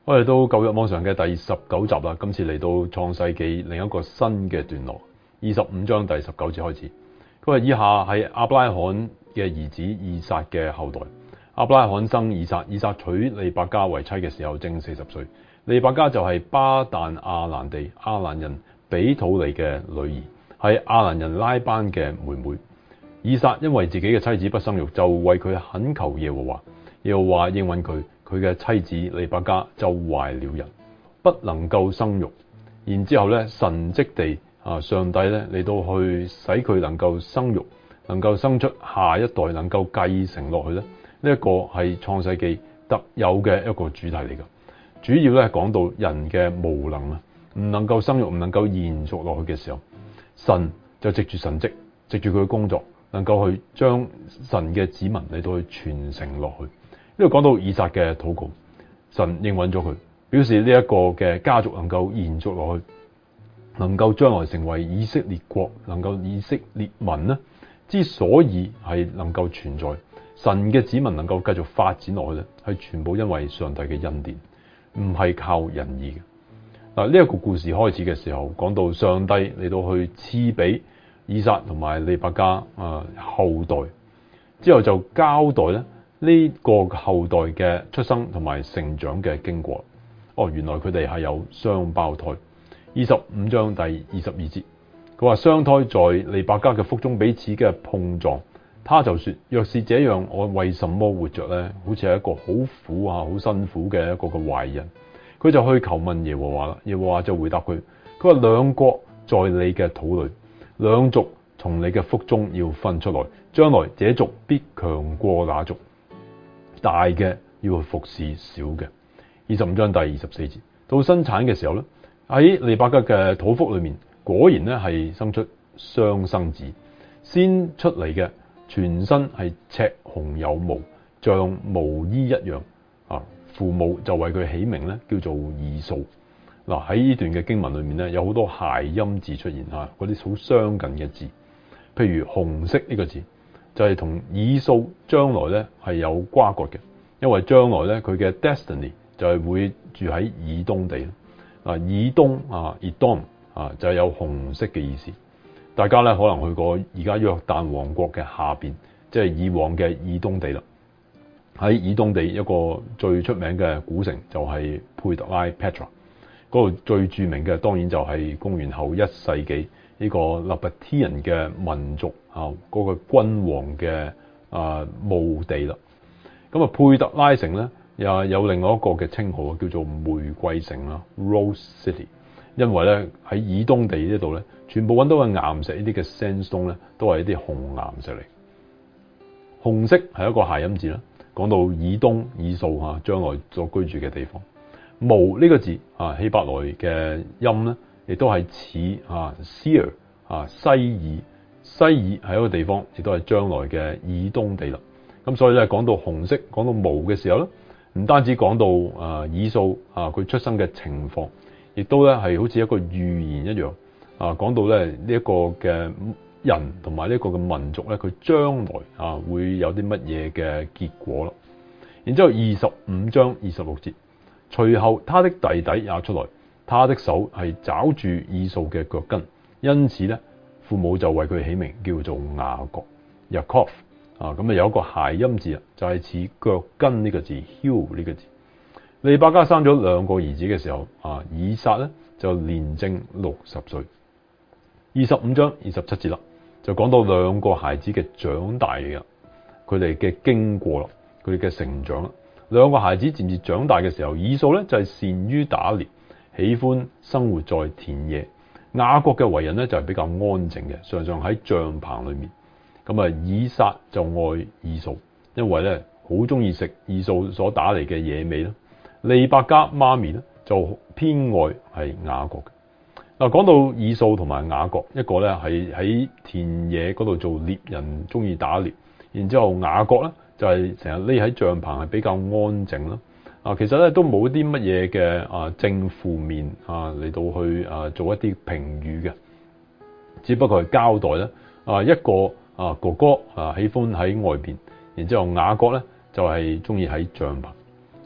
我哋到舊約網上嘅第19集啦，今次嚟到創世記另一個新嘅段落，25章第19節開始。佢話以下係亞伯拉罕嘅兒子以撒嘅後代。亞伯拉罕生以撒，以撒娶利百加為妻嘅時候正40歲。利百加就係巴旦亞蘭地亞蘭人比土利嘅女兒，係亞蘭人拉班嘅妹妹。以撒因為自己嘅妻子不生育，就為佢懇求耶和華，耶和華應允佢。佢嘅妻子利百加就懷了孕，不能夠生育。然之後咧，神蹟地上帝咧嚟到去使佢能夠生育，能夠生出下一代，能夠繼承落去咧。呢一個係創世記特有嘅一個主題嚟㗎。主要咧講到人嘅無能啊，唔能夠生育，唔能夠延續落去嘅時候，神就藉住神蹟，藉住佢嘅工作，能夠去將神嘅子民嚟到去傳承落去。呢度講到以撒嘅禱告，神應允咗佢，表示呢一個嘅家族能夠延續落去，能夠將來成為以色列國，能夠以色列民呢，之所以係能夠存在，神嘅子民能夠繼續發展落去咧，係全部因為上帝嘅恩典，唔係靠人意嘅。嗱，呢一個故事開始嘅時候，講到上帝嚟到去賜俾以撒同埋利百加後代，之後就交代咧。呢個後代嘅出生同埋成長嘅經過，原來佢哋係有雙胞胎。25章第22節，佢話雙胎在利百加嘅腹中彼此嘅碰撞，他就說：若是這樣，我為什麼活着呢？好似係一個好苦好辛苦嘅一個嘅懷孕。佢就去求問耶和華啦，耶和華就回答佢：佢話兩國在你嘅肚裏，兩族從你嘅腹中要分出來，將來這族必強過那族。大嘅要去服侍小嘅。25章第24節，到生產嘅時候咧，喺利百加嘅肚腹裏面，果然咧係生出雙生子，先出嚟嘅全身係赤紅有毛，像毛衣一樣。父母就為佢起名咧，叫做以掃。嗱，喺呢段嘅經文裏面咧，有好多諧音字出現嗰啲好相近嘅字，譬如紅色呢個字。就係同以掃將來咧係有瓜葛嘅，因為將來咧佢嘅 destiny 就係會住喺以東地。以東Edom 就係有紅色嘅意思。大家咧可能去過而家約旦王國嘅下邊，即係以往嘅以東地啦。喺以東地一個最出名嘅古城就係佩特拉 Petra， 嗰度最著名嘅當然就係公元後1世紀呢個納巴提人嘅民族嗰個君王嘅墓地啦。咁佩特拉城咧又有另外一個嘅稱號叫做玫瑰城啦 （Rose City）， 因為咧喺以東地呢度咧，全部揾到嘅岩石呢啲嘅 sandstone 咧，都係一啲紅岩石嚟。紅色係一個諧音字啦，講到以東以掃將來所居住嘅地方。毛呢個字希伯來嘅音咧，亦都係似Seir 西珥。西珥係一個地方，亦都係將來嘅以東地啦。咁所以咧，講到紅色，講到毛嘅時候咧，唔單止講到以掃佢出生嘅情況，亦都咧係好似一個預言一樣講到咧呢一個嘅人同埋呢一個嘅民族咧，佢將來會有啲乜嘢嘅結果咯。然之後25章26節，隨後他的弟弟也出來，他的手係抓住以掃嘅腳跟，因此咧。父母就為佢起名叫做雅各 Yaakov 咁有一個諧音字就係似腳跟呢個字 heel 呢個字。利百加生咗2個兒子嘅時候以撒咧就年正60歲。25章27節啦，就講到2個孩子嘅長大嘅，佢哋嘅經過啦，佢哋嘅成長啦。2個孩子漸漸長大嘅時候，以掃咧就係善於打獵，喜歡生活在田野。雅各嘅為人咧就係比較安靜嘅，常常喺帳棚裏面。咁以撒就愛以掃，因為咧好中意食以掃所打嚟嘅野味啦。利百加媽咪咧就偏愛係雅各嘅。講到以掃同埋雅各，一個咧係喺田野嗰度做獵人，中意打獵；然之後雅各咧就係成日匿喺帳棚，係比較安靜啦。其實咧都冇啲乜嘢嘅正負面嚟到去做一啲評語嘅，只不過係交代咧一個哥哥喜歡喺外邊，然之後雅各咧就係中意喺帳棚。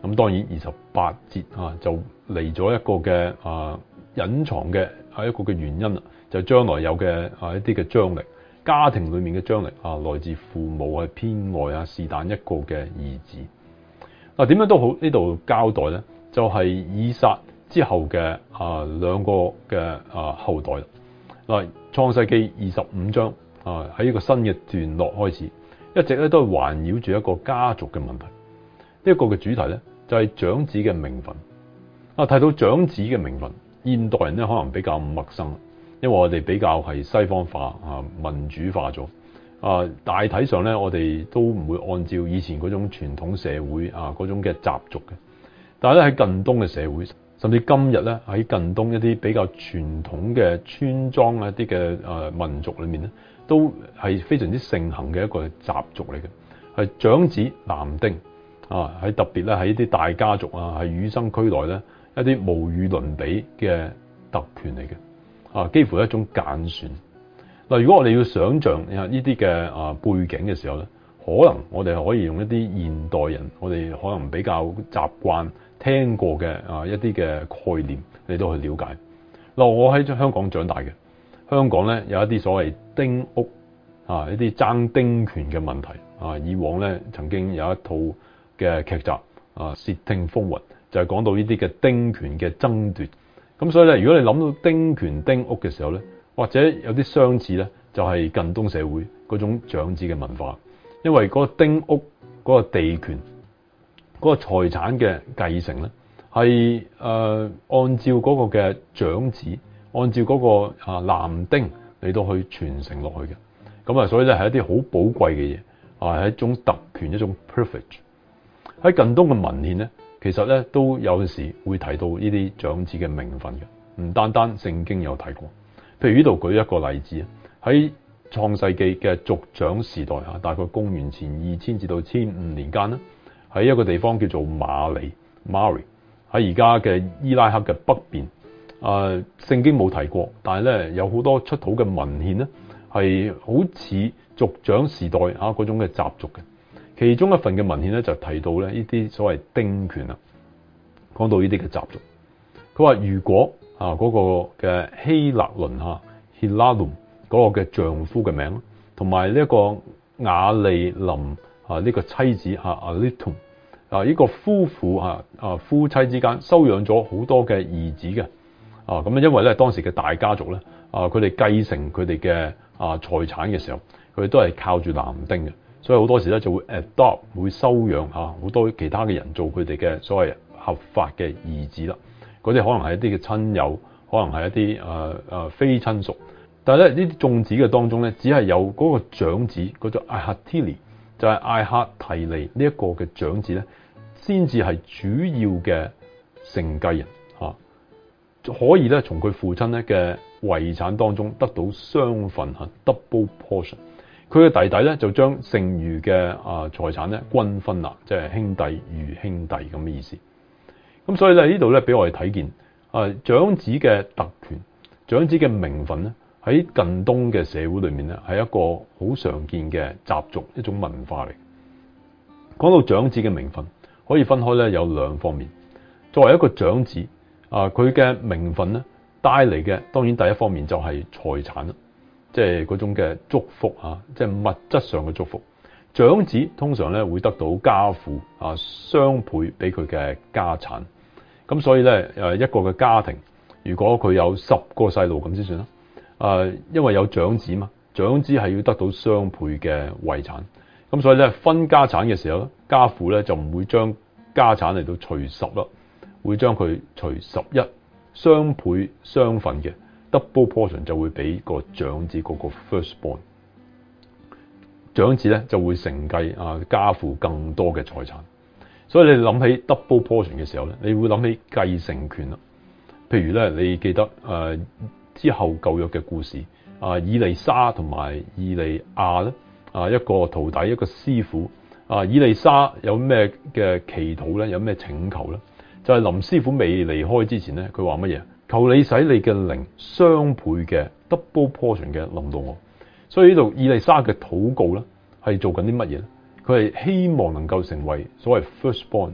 咁當然28節就嚟咗一個嘅隱藏嘅一個嘅原因啦，就將來有嘅一啲嘅張力，家庭裏面嘅張力來自父母係偏愛是但一個嘅兒子。點樣都好，呢度交代咧就係以撒之後嘅兩個嘅後代啦。嗱，創世記25章喺一個新嘅段落開始，一直咧都係環繞住一個家族嘅問題。呢個嘅主題咧就係長子嘅名分。提到長子嘅名分，現代人咧可能比較陌生，因為我哋比較係西方化民主化咗。大體上咧，我哋都唔會按照以前嗰種傳統社會嗰種嘅習俗嘅。但係咧喺近東嘅社會，甚至今日咧喺近東一啲比較傳統嘅村莊一啲嘅民族裏面咧，都係非常之盛行嘅一個習俗嚟嘅，係長子男丁喺特別咧喺一啲大家族係與生俱來咧一啲無與倫比嘅特權嚟嘅，幾乎係一種揀選。嗱，如果我哋要想像呢啲嘅背景嘅時候咧，可能我哋可以用一啲現代人我哋可能比較習慣聽過嘅一啲嘅概念嚟到去了解。我喺香港長大嘅，香港咧有一啲所謂丁屋一啲爭丁權嘅問題以往咧曾經有一套嘅劇集竊聽風雲，就係講到呢啲嘅丁權嘅爭奪。咁所以咧，如果你諗到丁權丁屋嘅時候咧，或者有啲相似咧，就係近東社會嗰種長子嘅文化，因為嗰個丁屋嗰個地權嗰個財產嘅繼承咧，係按照嗰個嘅長子，按照嗰個男丁嚟到去傳承落去嘅。咁所以咧係一啲好寶貴嘅嘢，係一種特權，一種 privilege。喺近東嘅文獻咧，其實咧都有陣時會提到呢啲長子嘅名分嘅，唔單單聖經有提過。譬如呢度舉一個例子，喺創世記嘅族長時代大概公元前2000至到1500年間咧，喺一個地方叫做馬里 Mari， 喺而家嘅伊拉克嘅北邊。聖經冇提過，但係咧有好多出土嘅文獻咧係好似族長時代嗰種嘅習俗嘅。其中一份嘅文獻咧就提到咧呢啲所謂丁權講到呢啲嘅習俗。佢話如果嗰個嘅希勒倫Hilalum 嗰個嘅丈夫嘅名，同埋呢一個雅利林呢個妻子Alitum 呢個夫婦夫妻之間收養咗好多嘅兒子嘅。咁因為咧當時嘅大家族咧佢哋繼承佢哋嘅財產嘅時候，佢哋都係靠住男丁嘅，所以好多時咧就會 adopt 會收養好多其他嘅人做佢哋嘅所謂合法嘅兒子啦。嗰啲可能係一啲嘅親友，可能係一啲非親屬，但係咧呢啲眾子嘅當中咧，只係有嗰個長子嗰個艾克提利，就係艾克提利呢一個嘅長子咧，先至係主要嘅承繼人可以咧從佢父親咧嘅遺產當中得到雙份double portion。佢嘅弟弟咧就將剩餘嘅財產咧均分啦，即係兄弟如兄弟咁嘅意思。咁所以咧呢度咧俾我哋睇見長子嘅特權、長子嘅名分咧喺近東嘅社會裏面咧係一個好常見嘅習俗，一種文化嚟。講到長子嘅名分，可以分開咧有兩方面。作為一個長子佢嘅名分咧帶嚟嘅，當然第一方面就係財產啦，即係嗰種嘅祝福即係物質上嘅祝福。長子通常咧會得到家父雙倍俾佢嘅家產。咁所以咧一個嘅家庭，如果佢有10個細路咁先算啦。因為有長子嘛，長子係要得到雙倍嘅遺產。咁所以咧分家產嘅時候咧，家父咧就唔會將家產嚟到除10啦，會將佢除11，雙倍雙份嘅 double portion 就會俾個長子嗰個 firstborn。長子咧就會承繼家父更多嘅財產。所以你諗起 double portion 嘅時候咧，你會諗起繼承權啦。譬如咧，你記得之後舊約嘅故事以利沙同埋以利亞咧一個徒弟一個師傅以利沙有咩嘅祈禱咧？有咩請求咧？就係臨師傅未離開之前咧，佢話乜嘢？求你使你嘅靈雙倍嘅 double portion 嘅臨到我。所以呢度以利沙嘅禱告咧係做緊啲乜嘢咧？佢係希望能夠成為所謂 firstborn，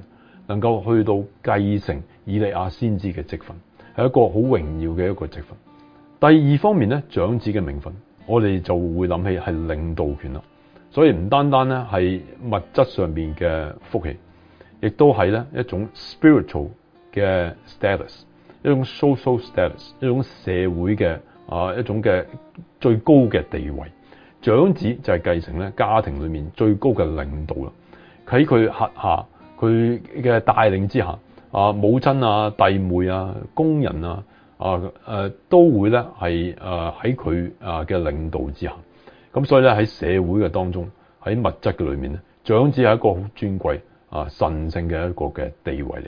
能夠去到繼承以利亞先知嘅職分，係一個好榮耀嘅一個職分。第二方面咧，長子嘅名分，我哋就會諗起係領導權啦。所以唔單單咧係物質上邊嘅福氣，亦都係咧一種 spiritual 嘅 status， 一種 social status， 一種社會嘅一種嘅最高嘅地位。長子就係繼承咧家庭裏面最高嘅領導啦。喺佢轄下，佢嘅帶領之下，母親啊、弟妹啊、工人啊，都會咧係喺佢嘅領導之下。咁所以咧喺社會嘅當中，喺物質嘅裏面咧，長子係一個好尊貴神聖嘅一個嘅地位嚟。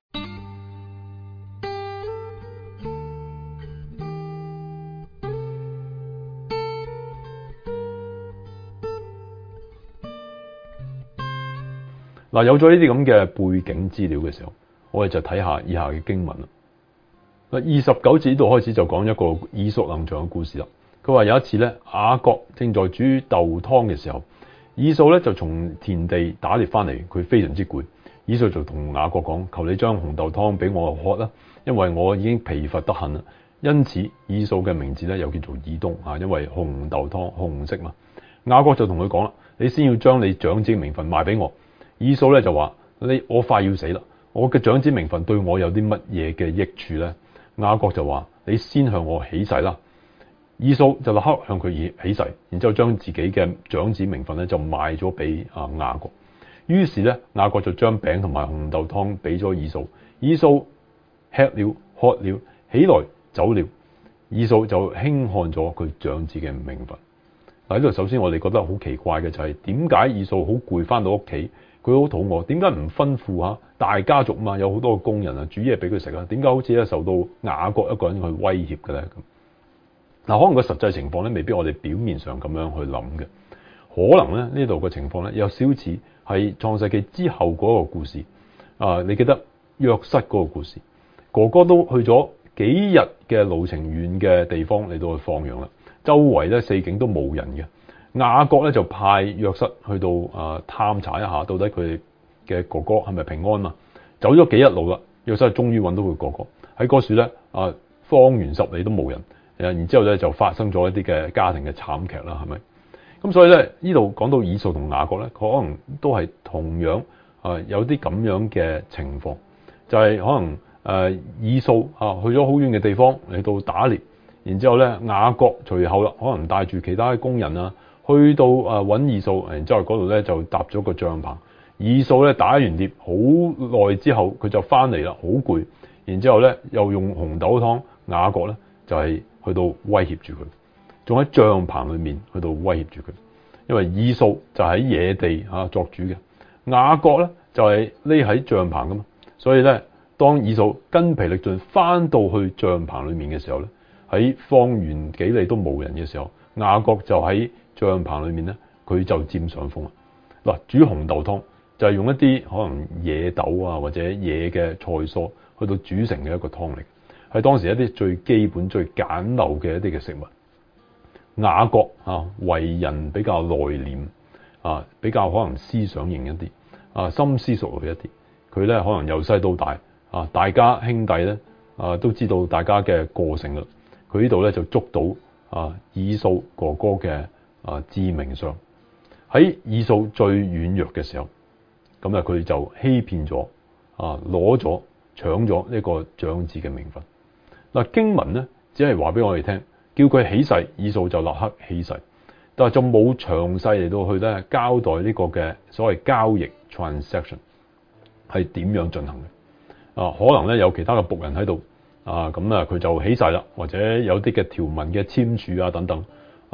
嗱，有咗呢啲咁嘅背景資料嘅時候，我哋就睇下以下嘅經文啦。嗱，29節呢度開始就講一個耳熟能詳嘅故事啦。佢話有一次咧，雅各正在煮豆湯嘅時候，以掃咧就從田地打獵翻嚟，佢非常之攰。以掃就同雅各講：求你將紅豆湯俾我喝啦，因為我已經疲乏得很啦。因此，以掃嘅名字咧又叫做以東啊，因為紅豆湯紅色嘛。雅各就同佢講啦：你先要將你長子嘅名分賣俾我。以掃咧就話：我快要死啦，我嘅長子名分對我有啲乜嘢嘅益處咧？雅各就話：你先向我起誓啦。以掃就立刻向佢起誓，然之後將自己嘅長子名分咧就賣咗俾雅各。於是咧，雅各就將餅同埋紅豆湯俾咗以掃。以掃吃了喝了，起來走了。以掃就輕看咗佢長子嘅名分。嗱，呢度首先我哋覺得好奇怪嘅就係點解以掃好攰翻到屋企？佢好肚餓，點解唔吩咐下大家族嘛？有好多工人啊，煮嘢俾佢食啊？點解好似咧受到雅各一個人去威脅嘅咧？咁嗱，可能個實際情況咧，未必我哋表面上咁樣去諗嘅。可能咧呢度嘅情況咧，有少少似係創世記之後嗰個故事你記得約瑟嗰個故事，哥哥都去咗幾日嘅路程遠嘅地方嚟到去放羊啦，周圍咧四境都冇人嘅。雅各咧就派約瑟去到探查一下，到底佢嘅哥哥係咪平安嘛？走咗幾日路啦，約瑟終於揾到佢哥哥喺嗰處咧方圓10里都冇人，然之後咧就發生咗一啲嘅家庭嘅慘劇啦，係咪？咁所以咧呢度講到以掃同雅各咧，可能都係同樣有啲咁樣嘅情況，就係可能以掃去咗好遠嘅地方嚟到打獵，然之後咧雅各隨後啦，可能帶住其他嘅工人去到揾以掃，然之後嗰度咧就搭咗個帳篷。以掃咧打完獵好耐之後，佢就翻嚟啦，好攰。然之後咧又用紅豆湯，雅各咧就係去到威脅住佢，仲喺帳篷裏面去到威脅住佢。因為以掃就喺野地作主嘅，雅各咧就係匿喺帳篷噶嘛。所以咧，當以掃筋疲力盡翻到去帳篷裏面嘅時候咧，喺方圓幾里都冇人嘅時候，雅各就喺帳篷裏面咧，佢就佔上風啦。嗱，煮紅豆湯就係用一啲可能野豆或者野嘅菜蔬去到煮成嘅一個湯嚟，係當時一啲最基本最簡陋嘅一啲嘅食物。雅各為人比較內斂比較可能思想型一啲深思熟慮一啲。佢咧可能由細到大大家兄弟咧都知道大家嘅個性啦。佢呢度咧就捉到以掃哥哥嘅致命傷。喺以掃最軟弱嘅時候，咁佢就欺騙咗攞咗搶咗呢個長子嘅名分。嗱，經文咧只係話俾我哋聽，叫佢起誓，以掃就立刻起誓，但係就冇詳細嚟到去咧交代呢個嘅所謂交易 transaction 係點樣進行嘅。可能咧有其他嘅僕人喺度佢就起誓啦，或者有啲嘅條文嘅簽署等等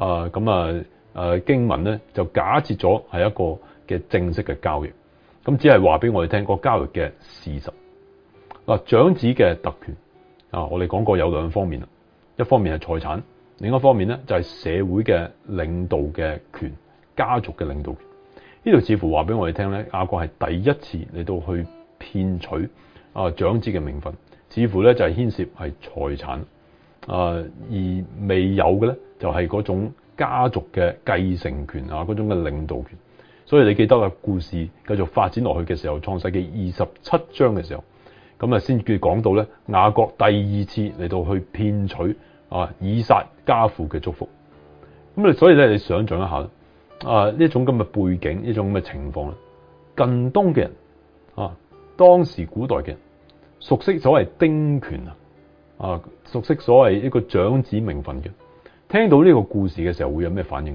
經文咧就假設咗係一個嘅正式嘅交易，咁只係話俾我哋聽個交易嘅事實。長子嘅特權我哋講過有兩方面啦，一方面係財產，另一方面咧就係社會嘅領導嘅權，家族嘅領導權。呢度似乎話俾我哋聽咧，雅各係第一次嚟到去騙取長子嘅名分，似乎咧就係牽涉係財產而未有嘅咧就係嗰種家族嘅繼承權嗰種嘅領導權。 所以你記得啊，故事繼續發展落去嘅時候，創世記27章嘅時候，咁啊先至講到咧雅各第二次嚟到去騙取以撒家父嘅祝福。咁所以咧，你想象一下呢一種咁嘅背景，呢種咁嘅情況，近東嘅人當時古代嘅人熟悉所謂丁權熟悉所謂一個長子名分嘅，聽到呢個故事嘅時候會有咩反應？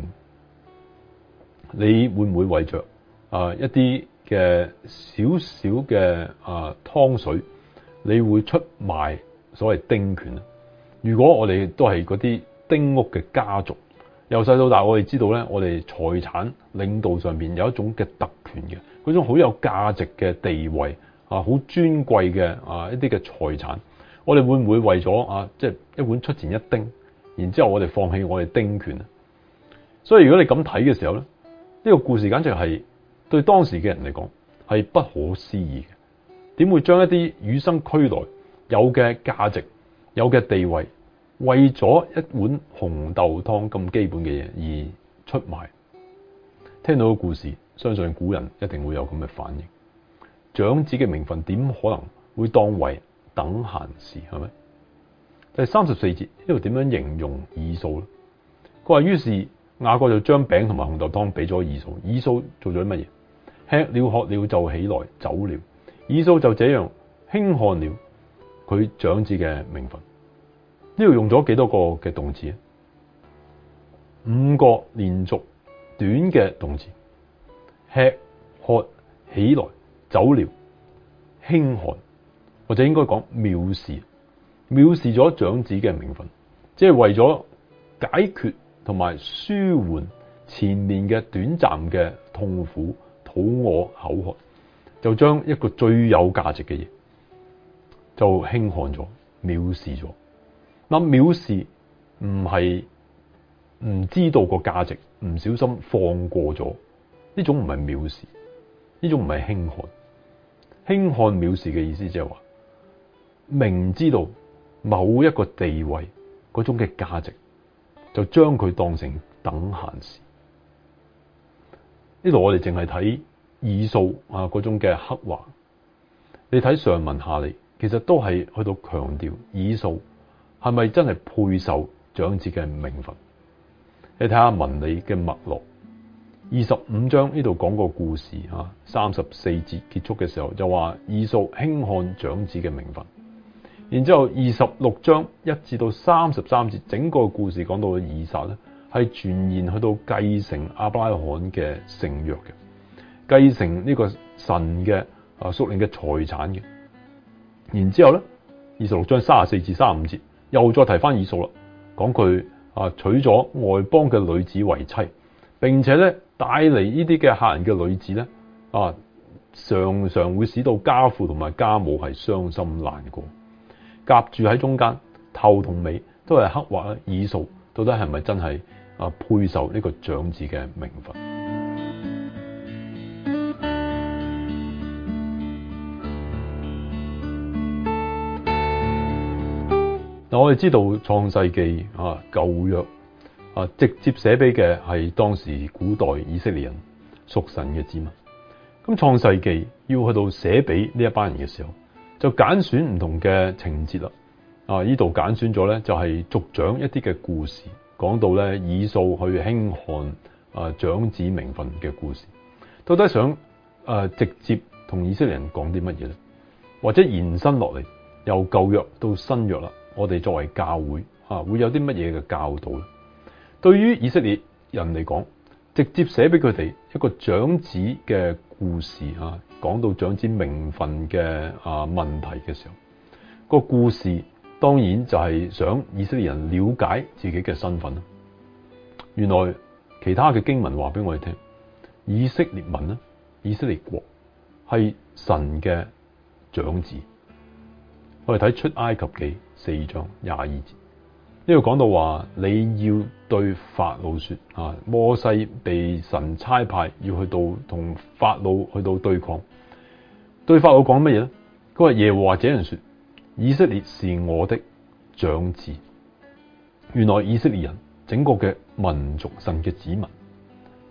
你會唔會為着一啲嘅少少嘅湯水，你會出賣所謂丁權？如果我哋都係嗰啲丁屋嘅家族，由細到大我哋知道咧，我哋財產領導上邊有一種嘅特權嘅，嗰種好有價值嘅地位好尊貴嘅一啲嘅財產，我哋會唔會為咗即係一碗出前一丁，然之後我哋放棄我哋丁權啊？所以如果你咁睇嘅時候咧，呢個故事簡直係對當時嘅人嚟講係不可思議嘅。點會將一啲與生俱來有嘅價值、有嘅地位，為咗一碗紅豆湯咁基本嘅嘢而出賣？聽到個故事，相信古人一定會有咁嘅反應。長子嘅名分點可能會當為等閒事，係咪？第34節呢度點樣形容以掃咧？佢話於是雅各就將餅同埋紅豆湯俾咗以掃，以掃做咗啲乜嘢？吃了喝了就起來走了。以掃就這樣輕看了佢長子嘅名分。呢度用咗幾多個嘅動詞啊？5個連續短嘅動詞：吃、喝、起來、走了、輕看，或者應該講藐視，藐視咗長子嘅名分，即係為咗解決同埋舒緩前面嘅短暫嘅痛苦、肚餓、口渴，就將一個最有價值嘅嘢就輕看咗、藐視咗。嗱，藐視唔係唔知道個價值，唔小心放過咗，呢種唔係藐視，呢種唔係輕看。輕看藐視嘅意思即係話，明知道某一個地位嗰種嘅價值，就將佢當成等閒事。呢度我哋淨係睇以掃嗰種嘅刻畫，你睇上文下理，其實都係去到強調以掃係咪真係配受長子嘅名分？你睇下文理嘅脈絡，25章呢度講個故事34節結束嘅時候就話以掃輕看長子嘅名分，然之後26章1至到33節整個故事講到以撒咧係傳言去到繼承亞伯拉罕嘅聖約嘅，繼承呢個神嘅屬靈嘅財產嘅。然之後咧26章34至35節。又再提翻以掃啦，講佢娶咗外邦嘅女子為妻，並且咧帶嚟呢啲嘅客人嘅女子咧常常會使到家父同埋家母係傷心難過，夾住喺中間，頭同尾都係刻畫以掃到底係咪真係配受呢個長子嘅名分？我哋知道創世記舊約直接寫俾嘅係當時古代以色列人屬神嘅子民。咁創世記要去到寫俾呢一班人嘅時候，就揀選唔同嘅情節啦。呢度揀選咗咧就係族長一啲嘅故事，講到咧以掃去輕看長子名分嘅故事。到底想直接同以色列人講啲乜嘢咧？或者延伸落嚟由舊約到新約啦？我哋作為教會會有啲乜嘢嘅教導咧？對於以色列人嚟講，直接寫俾佢哋一個長子嘅故事講到長子名分嘅問題嘅時候，個故事當然就係想以色列人了解自己嘅身份。原來其他嘅經文話俾我哋聽，以色列民咧，以色列國係神嘅長子。我哋睇出埃及記4章22節，呢度講到話你要對法老說摩西被神差派要去到同法老去到對抗，對法老講乜嘢咧？佢話耶和華這樣說，以色列是我的長子。原來以色列人整個嘅民族，神嘅子民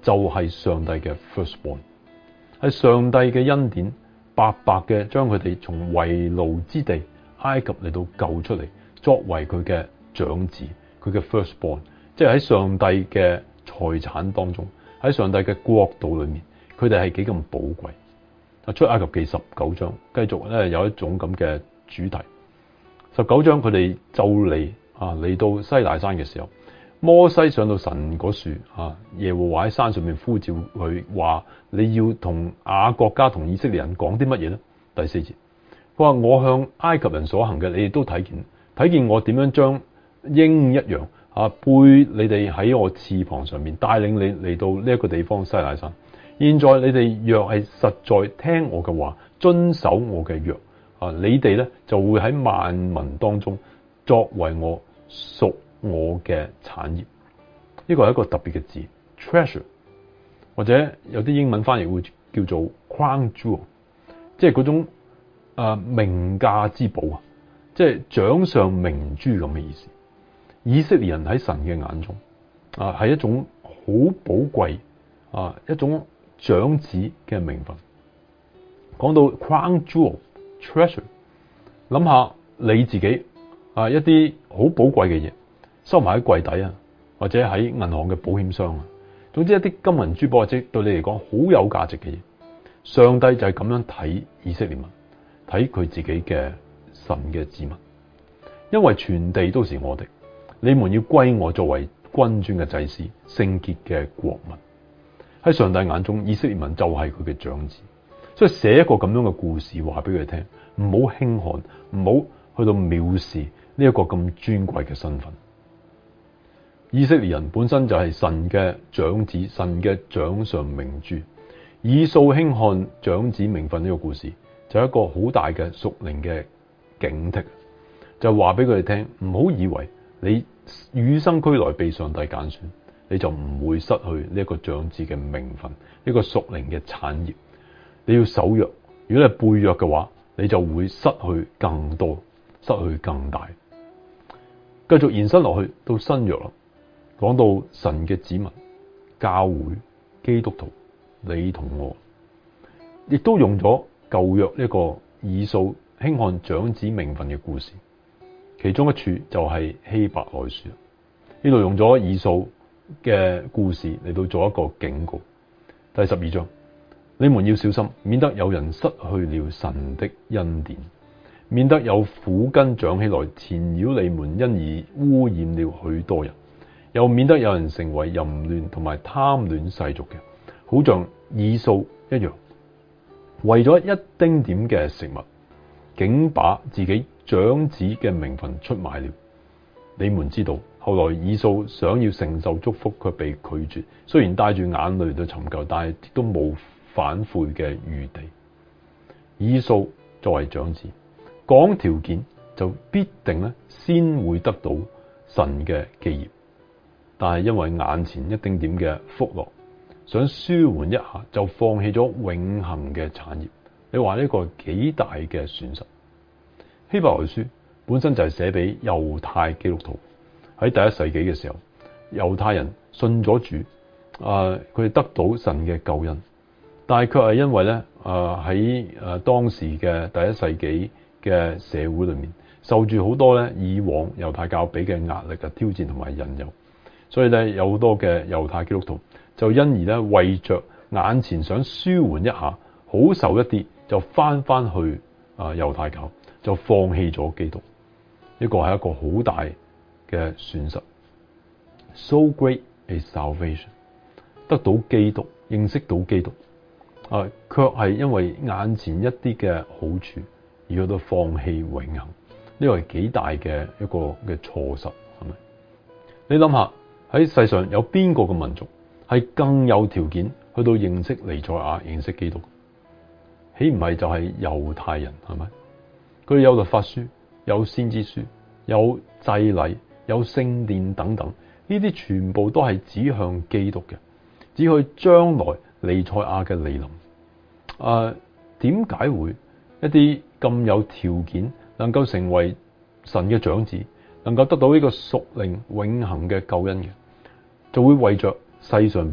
就係上帝嘅 firstborn， 係上帝嘅恩典白白嘅將佢哋從為奴之地埃及嚟到救出嚟，作為佢嘅長子，佢嘅 firstborn， 即係喺上帝嘅財產當中，喺上帝嘅國度裏面，佢哋係幾咁寶貴。出埃及記19章繼續咧有一種咁嘅主題。19章佢哋就嚟到西奈山嘅時候，摩西上到神嗰樹耶和華喺山上面呼召佢，話你要同雅各家同以色列人講啲乜嘢呢？第4節，佢話我向埃及人所行嘅，你哋都睇見我點樣將鷹一樣背你哋喺我翅膀上面，帶領你嚟到呢一個地方西奈山。現在你哋若係實在聽我嘅話，遵守我嘅約，你哋咧就會喺萬民當中作為我屬我嘅產業。呢個係一個特別嘅字 treasure， 或者有啲英文翻譯會叫做 crown jewel， 即係嗰種名價之寶，即係掌上明珠咁嘅意思。以色列人喺神嘅眼中係一種好寶貴一種長子嘅名分。講到 crown jewel treasure， 諗下你自己一啲好寶貴嘅嘢收埋喺櫃底或者喺銀行嘅保險箱總之一啲金銀珠寶或者對你嚟講好有價值嘅嘢，上帝就係咁樣睇以色列民，睇佢自己嘅神嘅子民。因為全地都是我的，你們要歸我作為君尊嘅祭司，聖潔嘅國民。喺上帝眼中，以色列民就係佢嘅長子，所以寫一個咁樣嘅故事話俾佢哋聽，唔好輕看，唔好去到藐視呢一個咁尊貴嘅身份。以色列人本身就係神嘅長子，神嘅掌上明珠。以掃輕看長子名分呢個故事，就係一個好大嘅屬靈嘅警惕，就話俾佢哋聽，唔好以為你與生俱來被上帝揀選，你就唔會失去呢一個長子嘅名分，呢個屬靈嘅產業。你要守約，如果你背約嘅話，你就會失去更多，失去更大。繼續延伸落去到新約啦，講到神嘅子民、教會、基督徒，你同我，亦都用咗舊約呢個以掃輕看長子名分嘅故事，其中一處就係希伯來書，呢度用咗以掃嘅故事嚟到做一個警告。第12章，你們要小心，免得有人失去了神的恩典，免得有苦根長起來纏繞你們，因而污染了許多人，又免得有人成為淫亂同埋貪戀世俗嘅，好像以掃一樣，為咗一丁點嘅食物，竟把自己長子嘅名分出賣了。你們知道，後來以掃想要承受祝福，卻被拒絕。雖然帶住眼淚去尋求，但係亦都冇反悔嘅餘地。以掃作為長子，講條件就必定咧先會得到神嘅基業，但係因為眼前一丁點嘅福樂，想舒緩一下，就放棄咗永恆嘅產業。你話呢個幾大嘅損失？希伯來書本身就係寫俾猶太基督徒，喺第一世紀嘅時候，猶太人信咗主，佢哋得到神嘅救恩，但係卻係因為咧喺當時嘅第一世紀嘅社會裏面，受住好多咧以往猶太教俾嘅壓力嘅挑戰同埋引誘，所以咧有好多嘅猶太基督徒就因而咧為着眼前想舒緩一下，好受一啲，就翻去猶太教，就放棄咗基督。呢個係一個好大嘅損失。So great is salvation， 得到基督，認識到基督，卻係因為眼前一啲嘅好處而去到放棄永恆。呢個係幾大嘅一個嘅錯失，係咪？你諗下喺世上有邊個嘅民族係更有條件去到認識彌賽亞、認識基督？豈唔係就係猶太人？係咪？佢哋有律法書，有先知書，有祭禮，有聖殿等等，呢啲全部都係指向基督嘅，指佢將來彌賽亞嘅來臨。點解會一啲咁有條件能夠成為神嘅長子，能夠得到呢個屬靈永恆嘅救恩嘅，就會為着世上邊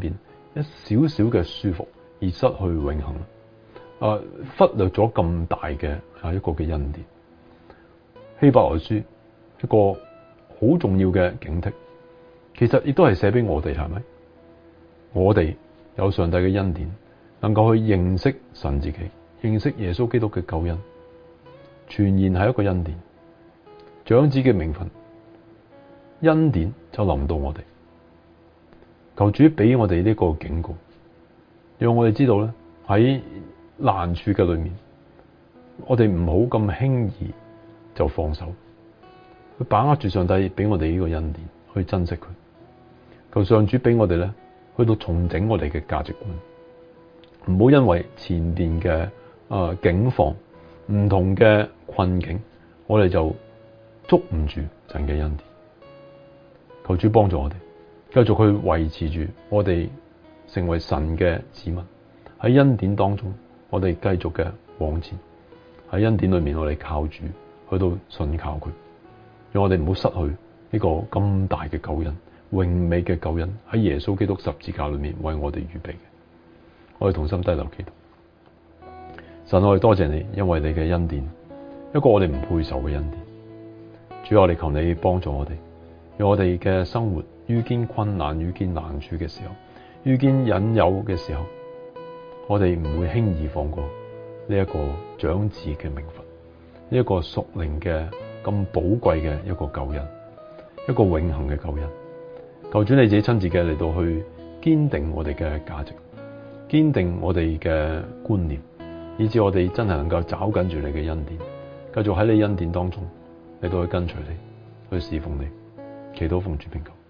一少少嘅舒服而失去永恆，忽略咗咁大嘅一個嘅恩典。希伯來書一個好重要嘅警惕，其實亦都係寫俾我哋，係咪？我哋有上帝嘅恩典，能夠去認識神自己，認識耶穌基督嘅救恩，全然係一個恩典。長子嘅名分，恩典就臨到我哋。求主俾我哋呢個警告，讓我哋知道咧，喺難處嘅裏面，我哋唔好咁輕易就放手，去把握住上帝俾我哋呢個恩典，去珍惜佢。求上主俾我哋咧，去到重整我哋嘅價值觀，唔好因為前邊嘅境況唔同嘅困境，我哋就捉唔住神嘅恩典。求主幫助我哋，繼續去維持住我哋成為神嘅子民，喺恩典當中，我哋繼續嘅往前，喺恩典裏面，我哋靠主去到信靠佢，讓我哋唔好失去呢個咁大嘅救恩，榮美嘅救恩喺耶穌基督十字架裏面為我哋預備嘅。我哋同心低頭祈禱。神，我哋多謝你，因為你嘅恩典，一個我哋唔配受嘅恩典。主，我哋求你幫助我哋，讓我哋嘅生活遇見困難、遇見難處嘅時候，遇見引誘嘅時候，我哋唔會輕易放過呢一個長子嘅名分，呢一個屬靈嘅咁寶貴嘅一個救恩，一個永恆嘅救恩。求主你自己親自嘅嚟到去堅定我哋嘅價值，堅定我哋嘅觀念，以致我哋真係能夠抓緊住你嘅恩典，繼續喺你恩典當中嚟到去跟隨你，去侍奉你，祈禱奉主名求。